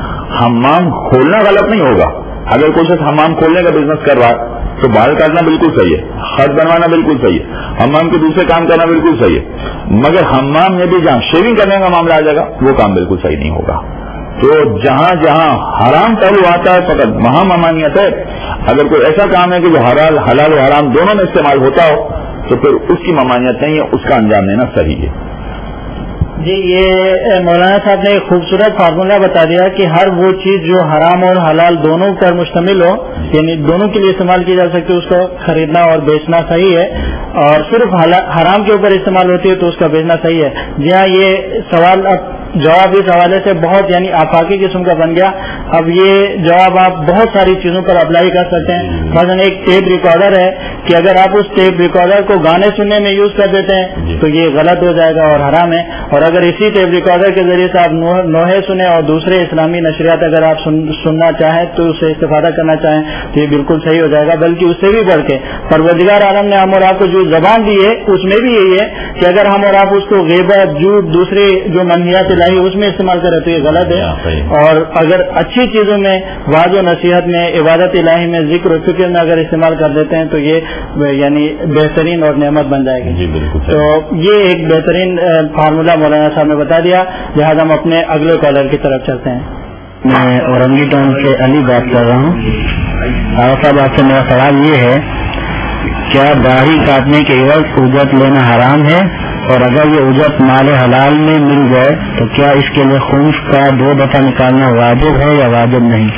حمام کھولنا غلط نہیں ہوگا. اگر کوئی شخص حمام کھولنے کا بزنس کر رہا ہے تو بال کاٹنا بالکل صحیح ہے, خط بنوانا بالکل صحیح ہے, حمام کے دوسرے کام کرنا بالکل صحیح ہے, مگر حمام میں بھی جہاں شیونگ کرنے کا معاملہ آ جائے گا وہ کام بالکل صحیح نہیں ہوگا. تو جہاں جہاں حرام پہلو آتا ہے فقط وہاں ممانعت ہے. اگر کوئی ایسا کام ہے کہ جو حلال حلال و حرام دونوں میں استعمال ہوتا ہو تو پھر اس کی ممانعت نہیں ہے, اس کا انجام لینا صحیح ہے. جی یہ مولانا صاحب نے ایک خوبصورت فارمولہ بتا دیا کہ ہر وہ چیز جو حرام اور حلال دونوں پر مشتمل ہو، یعنی دونوں کے لیے استعمال کی جا سکتی ہے، اس کو خریدنا اور بیچنا صحیح ہے، اور صرف حرام کے اوپر استعمال ہوتی ہے تو اس کا بیچنا صحیح ہے. جی ہاں، یہ سوال اب جواب اس حوالے سے بہت یعنی آفاقی قسم کا بن گیا. اب یہ جواب آپ بہت ساری چیزوں پر اپلائی کر سکتے ہیں. مثلاً ایک ٹیپ ریکارڈر ہے کہ اگر آپ اس ٹیپ ریکارڈر کو گانے سننے میں یوز کر دیتے ہیں تو یہ غلط ہو جائے گا اور حرام ہے. اور اگر اسی ٹیپ ریکارڈر کے ذریعے سے آپ نوحے سنیں اور دوسرے اسلامی نشریات اگر آپ سننا چاہیں تو اس سے استفادہ کرنا چاہیں تو یہ بالکل صحیح ہو جائے گا. بلکہ اس سے بھی بڑھ کے پروردگار عالم نے ہم اور آپ کو جو زبان دی ہے اس میں بھی یہی ہے کہ اگر ہم اور آپ اس کو غیبت، جھوٹ، دوسرے جو منہیات الہی اس میں استعمال کریں تو یہ غلط ہے. اور اگر اچھی چیزوں میں، وعظ و نصیحت میں، عبادت الہی میں، ذکر و فکر میں اگر استعمال کر دیتے ہیں تو یہ یعنی بہترین اور نعمت بن جائے گی. تو یہ ایک بہترین فارمولہ مولانا صاحب نے بتا دیا. لہٰذا ہم اپنے اگلے کالر کی طرف چلتے ہیں. میں اورنگی ٹاؤن سے علی بات کر رہا ہوں. صاحب آپ سے میرا سوال یہ ہے، کیا داڑھی کاٹنے کے عوض اجرت لینا حرام ہے؟ اور اگر یہ اجرت مال حلال میں مل جائے تو کیا اس کے لیے خمس کا دو دفعہ نکالنا واجب ہے یا واجب نہیں؟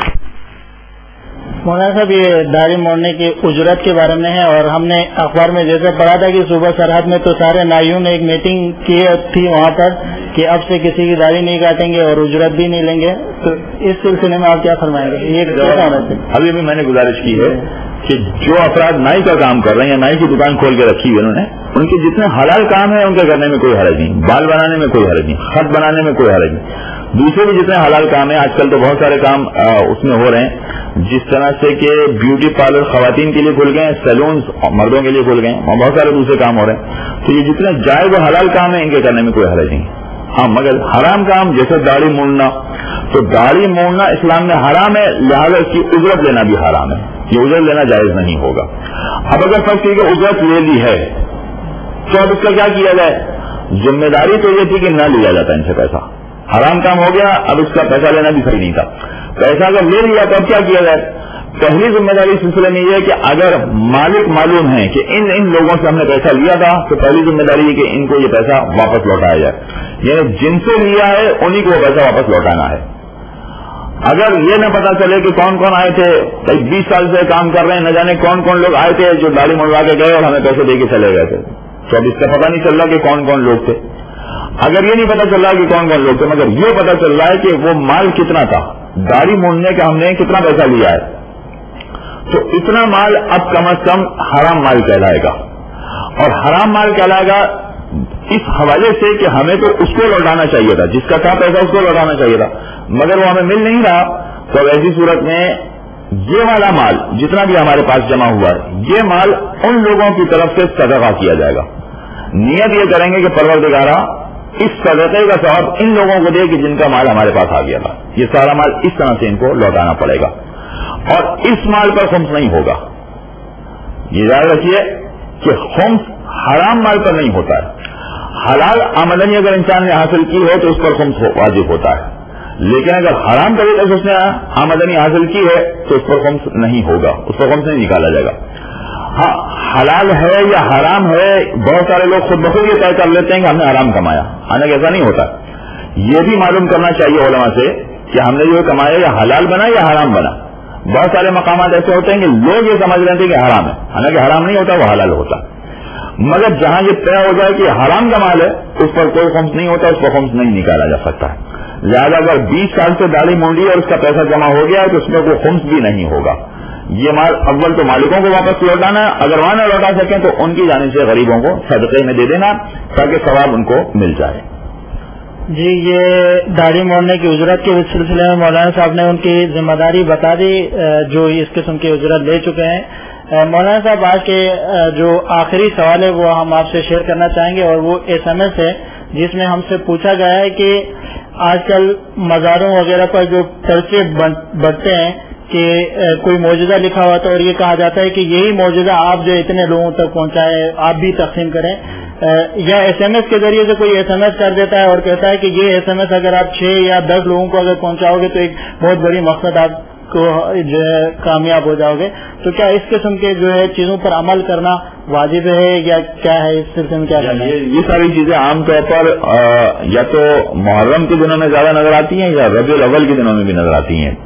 مولانا صاحب یہ داڑھی موڑنے کی اجرت کے بارے میں ہے، اور ہم نے اخبار میں جیسے پڑھا تھا کہ صوبہ سرحد میں تو سارے نائیوں نے ایک میٹنگ کی تھی وہاں پر کہ اب سے کسی کی داڑھی نہیں کاٹیں گے اور اجرت بھی نہیں لیں گے. تو اس سلسلے میں آپ کیا فرمائیں گے؟ یہ ابھی بھی میں نے گزارش کی ہے کہ جو افراد نائی کا کام کر رہے ہیں یا نائی کی دکان کھول کے رکھی ہوئی انہوں نے، ان کے جتنے حلال کام ہیں ان کے کرنے میں کوئی حرج نہیں. بال بنانے میں کوئی حرج نہیں، خط بنانے میں کوئی حرج نہیں. دوسرے بھی جتنے حلال کام ہیں، آج کل تو بہت سارے کام اس میں ہو رہے ہیں، جس طرح سے کہ بیوٹی پارلر خواتین کے لیے کھل گئے ہیں، سیلونز مردوں کے لیے کھل گئے ہیں، اور بہت سارے دوسرے کام ہو رہے ہیں. تو یہ جتنے جائز و حلال کام ہیں ان کے کرنے میں کوئی حرج نہیں. ہاں مگر حرام کام جیسے داڑھی مونڈنا، تو داڑھی مونڈنا اسلام میں حرام ہے، لہٰذا اس کی اجرت لینا بھی حرام ہے. یہ اجرت لینا جائز نہیں ہوگا. اب اگر فرض کی کہ اجرت لے لی ہے تو اب اس کا کیا کیا جائے؟ ذمہ داری تو یہ تھی کہ نہ لیا جاتا ان سے پیسہ. حرام کام ہو گیا، اب اس کا پیسہ لینا بھی صحیح نہیں تھا. پیسہ اگر لے لیا تو اب کیا کیا جائے؟ پہلی ذمہ داری اس سلسلے میں یہ ہے کہ اگر مالک معلوم ہے کہ ان ان لوگوں سے ہم نے پیسہ لیا تھا تو پہلی ذمہ داری ہے کہ ان کو یہ پیسہ واپس لوٹایا جائے. یعنی جن سے لیا ہے انہی کو وہ پیسہ واپس لوٹانا ہے. اگر یہ نہ پتا چلے کہ کون کون آئے تھے، کئی بیس سال سے کام کر رہے ہیں، نہ جانے کون کون لوگ آئے تھے جو داڑھی منڈوا کے گئے اور ہمیں پیسے دے کے چلے گئے تھے، تو اب اس کا پتا نہیں چل رہا کہ کون کون لوگ تھے. اگر یہ نہیں پتا چل رہا کہ کون کون لوگ تھے، مگر یہ پتا چل رہا ہے کہ وہ مال کتنا تھا، داڑھی مونڈنے کا ہم نے کتنا پیسہ لیا ہے، تو اتنا مال اب کم از کم حرام مال کہلائے گا. اور حرام مال کہلائے گا اس حوالے سے کہ ہمیں تو اس کو لوٹانا چاہیے تھا، جس کا تھا پیسہ اس کو لوٹانا چاہیے تھا، مگر وہ ہمیں مل نہیں رہا. تو ایسی صورت میں یہ والا مال جتنا بھی ہمارے پاس جمع ہوا ہے، یہ مال ان لوگوں کی طرف سے صدقہ کیا جائے گا. نیت یہ کریں گے کہ پروردگارہ اس صدقے کا ثواب ان لوگوں کو دے کہ جن کا مال ہمارے پاس آ گیا تھا. یہ سارا مال اس طرح سے ان کو لوٹانا پڑے گا، اور اس مال پر خمس نہیں ہوگا. یہ یاد رکھیے کہ خمس حرام مال پر نہیں ہوتا ہے. حلال آمدنی اگر انسان نے حاصل کی ہو تو اس پر خمس واجب ہوتا ہے، لیکن اگر حرام طریقے سے اس نے آمدنی حاصل کی ہے تو اس پر خمس نہیں ہوگا، اس پر خمس نہیں نکالا جائے گا. ہاں حلال ہے یا حرام ہے، بہت سارے لوگ خود بخود یہ طے کر لیتے ہیں کہ ہم نے حرام کمایا، حالانکہ ایسا نہیں ہوتا. یہ بھی معلوم کرنا چاہیے علماء سے کہ ہم نے جو کمایا یا حلال بنا یا حرام بنا. بہت سارے مقامات ایسے ہوتے ہیں کہ لوگ یہ سمجھ رہے تھے کہ حرام ہے، حالانکہ حرام نہیں ہوتا، وہ حلال ہوتا. مگر جہاں یہ طے ہو جائے کہ حرام کا مال ہے اس پر کوئی خمس نہیں ہوتا، اس پر خمس نہیں نکالا جا سکتا. لہٰذا اگر بیس سال سے داڑھی مونڈی اور اس کا پیسہ جمع ہو گیا ہے تو اس میں کوئی خمس بھی نہیں ہوگا. یہ مال اول تو مالکوں کو واپس لوٹانا ہے، اگر وہاں نہ لوٹا سکیں تو ان کی جانب سے غریبوں کو صدقے میں دے دینا تاکہ ثواب ان کو مل جائے. جی یہ داڑھی موڑنے کی اجرت کے سلسلے میں مولانا صاحب نے ان کی ذمہ داری بتا دی جو اس قسم کی اجرت لے چکے ہیں. مولانا صاحب آج کے جو آخری سوال ہے وہ ہم آپ سے شیئر کرنا چاہیں گے، اور وہ ایس ایم ایس ہے جس میں ہم سے پوچھا گیا ہے کہ آج کل مزاروں وغیرہ پر جو پرچے بڑھتے ہیں کہ کوئی معجزہ لکھا ہوا تھا اور یہ کہا جاتا ہے کہ یہی معجزہ آپ جو اتنے لوگوں تک پہنچائے آپ بھی تقسیم کریں، یا ایس ایم ایس کے ذریعے سے کوئی ایس ایم ایس کر دیتا ہے اور کہتا ہے کہ یہ ایس ایم ایس اگر آپ چھ یا دس لوگوں کو اگر پہنچاؤ گے تو ایک بہت بڑی مقصد آپ کو جو ہے کامیاب ہو جاؤ گے. تو کیا اس قسم کے جو ہے چیزوں پر عمل کرنا واجب ہے یا کیا ہے؟ اس سلسلے میں کیا کرنا ہے؟ یہ ساری چیزیں عام طور پر یا تو محرم کے دنوں میں زیادہ نظر آتی ہیں یا ربیع الاول کے دنوں میں بھی نظر آتی ہیں،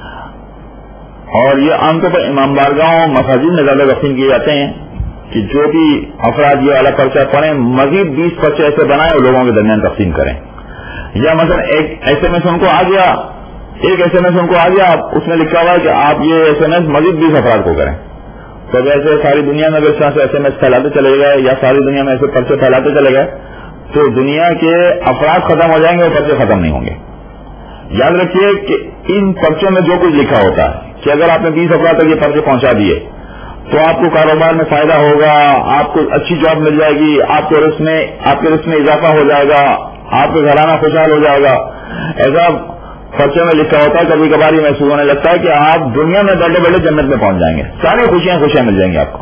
اور یہ عام طور پر امام بارگاہوں مساجد میں زیادہ تقسیم کیے جاتے ہیں کہ جو بھی افراد یہ والا پرچہ پڑھیں مزید بیس پرچے ایسے بنائیں اور لوگوں کے درمیان تقسیم کریں، یا مثلا ایک ایس ایم ایس ان کو آ گیا ایک ایس ایم ایس ان کو آ گیا اس میں لکھا ہوا ہے کہ آپ یہ ایس ایم ایس مزید بیس افراد کو کریں، تو ویسے ساری دنیا میں اگر اس طرح سے ایس ایم ایس پھیلاتے چلے گئے یا ساری دنیا میں ایسے پرچے پھیلاتے چلے گئے تو دنیا کے افراد ختم ہو جائیں گے اور پرچے ختم نہیں ہوں گے۔ یاد رکھیے کہ ان پرچوں میں جو کچھ لکھا ہوتا ہے کہ اگر آپ نے بیس افراد تک یہ پرچے پہنچا دیے تو آپ کو کاروبار میں فائدہ ہوگا، آپ کو اچھی جاب مل جائے گی، آپ کے رزق میں آپ کے رزق میں اضافہ ہو جائے گا، آپ کا گھرانہ خوشحال ہو جائے گا، ایسا پرچے میں لکھا ہوتا ہے۔ کبھی کبھار یہ محسوس ہونے لگتا ہے کہ آپ دنیا میں بیٹھے بیٹھے جنت میں پہنچ جائیں گے، ساری خوشیاں خوشیاں مل جائیں گی آپ کو،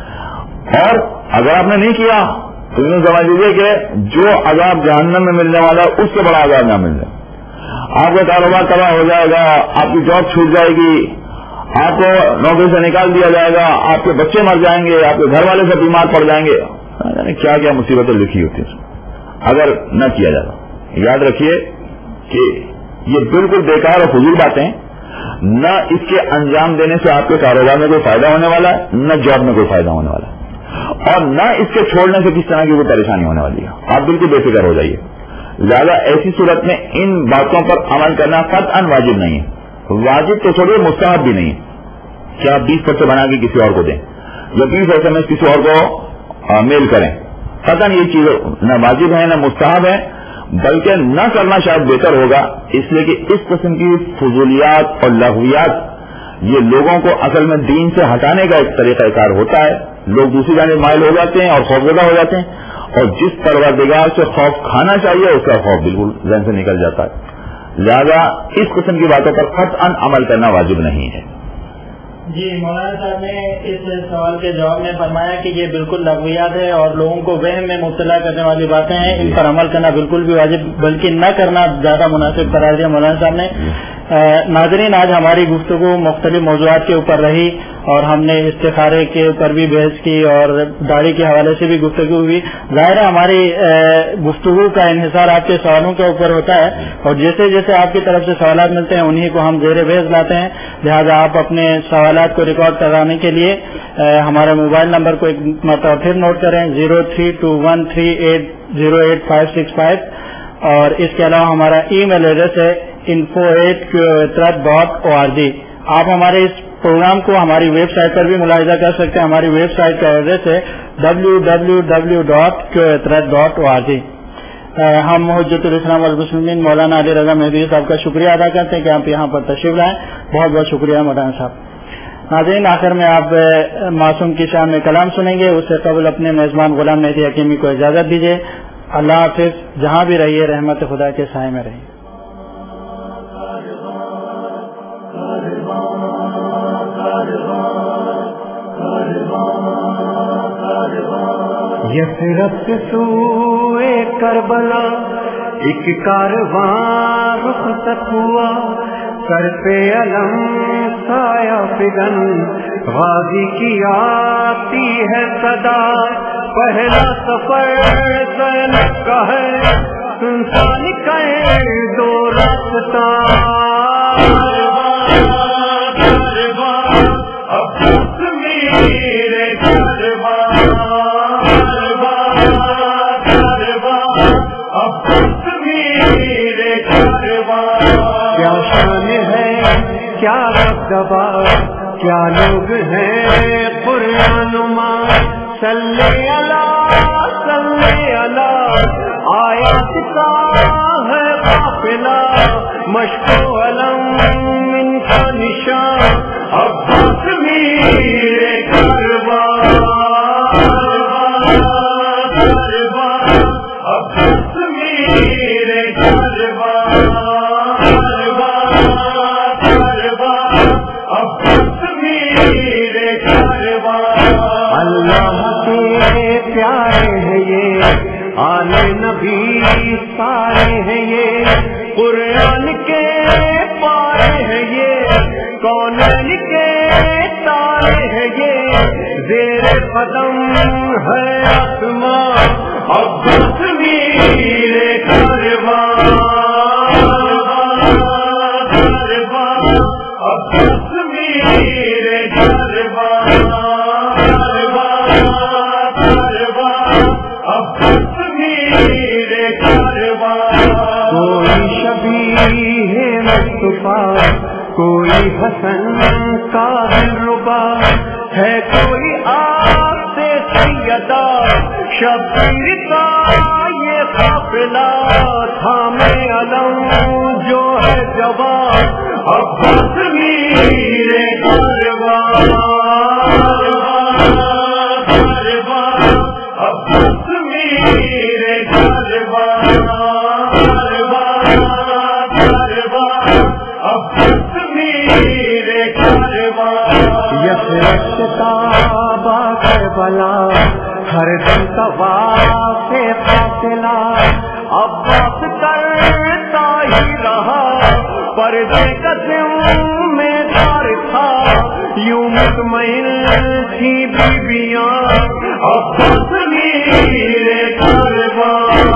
اور اگر آپ نے نہیں کیا تو یہ سمجھ لیجیے کہ جو عذاب جہنم میں ملنے والا ہے اس سے بڑا عذاب نہ مل جائے، آپ کا کاروبار تباہ ہو جائے گا، آپ کی جاب چھوٹ جائے گی، آپ کو نوکری سے نکال دیا جائے گا، آپ کے بچے مر جائیں گے، آپ کے گھر والے سے بیمار پڑ جائیں گے، یعنی کیا کیا مصیبتیں لکھی ہوتی ہیں اگر نہ کیا جائے۔ یاد رکھیے کہ یہ بالکل بیکار اور فضول باتیں، نہ اس کے انجام دینے سے آپ کے کاروبار میں کوئی فائدہ ہونے والا ہے، نہ جاب میں کوئی فائدہ ہونے والا ہے، اور نہ اس کے چھوڑنے سے کس طرح کی کوئی پریشانی ہونے والی ہے۔ آپ بالکل بے فکر ہو جائیے۔ لہٰذا ایسی صورت میں ان باتوں پر عمل کرنا قطعاً واجب نہیں ہے، واجب تو چھوڑیے مستحب بھی نہیں ہے کہ آپ بیس پرچے بنا کے کسی اور کو دیں یا بیس ایس ایم ایس کسی اور کو میل کریں، قطعاً یہ چیز نہ واجب ہے نہ مستحب ہے، بلکہ نہ کرنا شاید بہتر ہوگا، اس لیے کہ اس قسم کی فضولیات اور لغویات یہ لوگوں کو اصل میں دین سے ہٹانے کا ایک طریقہ کار ہوتا ہے، لوگ دوسری جانب مائل ہو جاتے ہیں اور خوفزدہ ہو جاتے ہیں، اور جس پروردگار سے خوف کھانا چاہیے اس کا خوف بالکل ذہن سے نکل جاتا ہے۔ لہذا اس قسم کی باتوں پر قطعاً عمل کرنا واجب نہیں ہے۔ جی مولانا صاحب نے اس سوال کے جواب میں فرمایا کہ یہ بالکل لغویات ہے اور لوگوں کو وہم میں مبتلا کرنے والی باتیں ہیں، ان پر عمل کرنا بالکل بھی واجب بلکہ نہ کرنا زیادہ مناسب قرار دیا مولانا صاحب نے۔ ناظرین، آج ہماری گفتگو مختلف موضوعات کے اوپر رہی اور ہم نے استخارے کے اوپر بھی بحث کی اور داڑھی کے حوالے سے بھی گفتگو ہوئی۔ ظاہر ہے ہماری گفتگو کا انحصار آپ کے سوالوں کے اوپر ہوتا ہے، اور جیسے جیسے آپ کی طرف سے سوالات ملتے ہیں انہیں کو ہم زیر بحث لاتے ہیں، لہذا آپ اپنے سوالات کو ریکارڈ کرانے کے لیے ہمارے موبائل نمبر کو ایک مرتبہ پھر نوٹ کریں، zero three two one three eight zero eight five six five, اور اس کے علاوہ ہمارا ای میل ایڈریس ہے info at Q Itrat dot O R G. آپ ہمارے اس پروگرام کو ہماری ویب سائٹ پر بھی ملاحظہ کر سکتے ہیں، ہماری ویب سائٹ کا ایڈریس ہے W W W dot Q Itrat dot O R G. ہم حجت الاسلام والمسلمین مولانا علی رضا مہدوی صاحب کا شکریہ ادا کرتے ہیں کہ آپ یہاں پر تشریف لائیں، بہت بہت شکریہ مولانا صاحب۔ ناظرین، آخر میں آپ معصوم کی شان میں کلام سنیں گے، اس سے قبل اپنے میزبان غلام مہدی حکیمی کو اجازت دیجیے۔ اللہ حافظ، جہاں بھی رہیے رحمت خدا کے سائے میں رہیے۔ یثرب سے سوئے کربلا ایک کارواں رخصت ہوا، سر پہ علم سایہ فگن غازی کی آتی ہے صدا، پہلا سفر زینب کا ہے سنسان کا ہے دو راستہ، کیا شان ہے کیا رتبہ کیا لوگ ہیں قرآن ماں، صلی اللہ صلی اللہ آیات کا ہے قافلہ، مشک و علم ان کا نشان عباس میر کربلا، عباس میر کربلا، اللہ کے پیارے ہیں یہ آل نبی سارے ہیں یہ، قرآن کے پارے ہیں یہ، کونین کے تارے ہیں یہ، زیر قدم ہے آسمان عباس میر کاروان کاروان عباس میر کاروان کاروان عباس میر کاروان کوئی شبیہ مصطفیٰ کوئی حسن کا دلربا ہے کوئی آپ سے سیدہ شبیر کا یہ قافلہ تھامے علم جو ہے جوان عباس میر کاروان کاروان عباس میر کاروان یسرا کربلا ہر دم طواف قافلہ عباس کرتا ہی رہا پردے کا ذمہ دار تھا یوں مطمئن تھی بیویاں عباس میر کاروان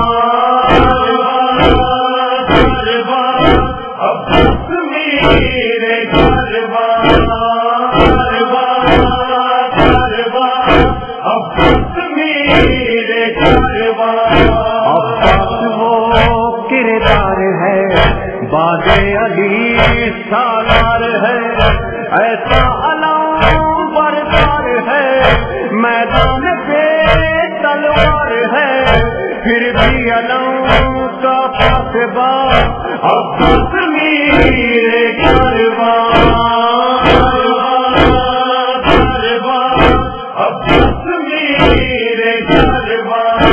کاروان عباس میر کاروان عباس وہ کردار ہے باد علی سالار ہے ایسا علم بردار ہے میدان پہ تلوار ہے پھر بھی علم کا فاتبہ عباس میر کاروان کاروان عباس میر کاروان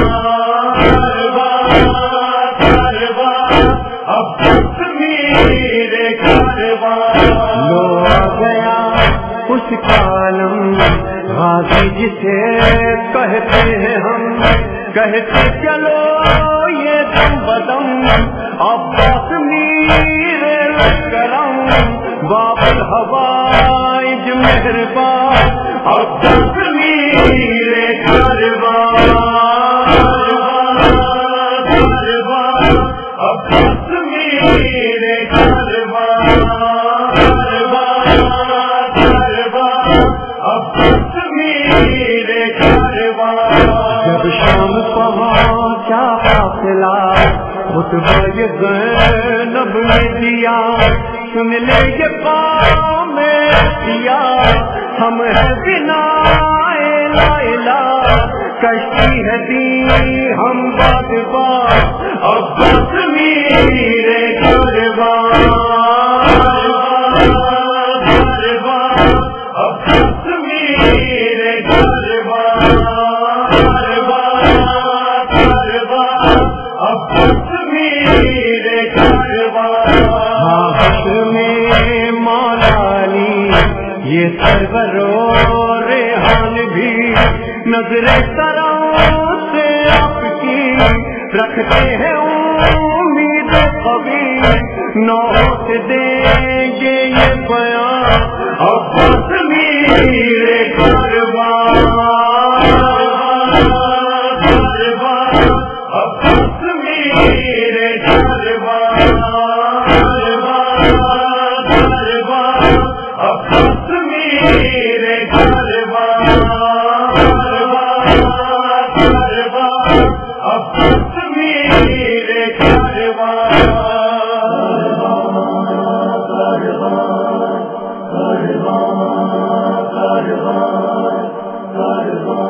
لو آ گیا اس کالم غازی جسے کہتے ہیں ہم کہتے چلو یہ دم بدم عباس میر کرم باب الحوائج مہربان عباس میر کاروان کاروان عباس میر کاروان جب شام پہنچا قافلہ خطبہ یہ زینب نے دیا سن لے یہ قوم کیا ہم ہے بنا لا الہ کشتی ہے دی ہم باد باد عباس میر کاروان کاروان عباس میر کاروان کاروان عباس میر کاروان حشر میں مولا علی یہ سرور ریحان بھی نظر کرم سے آپ کی رکھتے ہیں امید قوی نوت دیں گے یہ بیان عباس میر کاروان کاروان عباس میر کاروان کاروان عباس میر کاروان عباس میر کاروان کاروان کاروان کاروان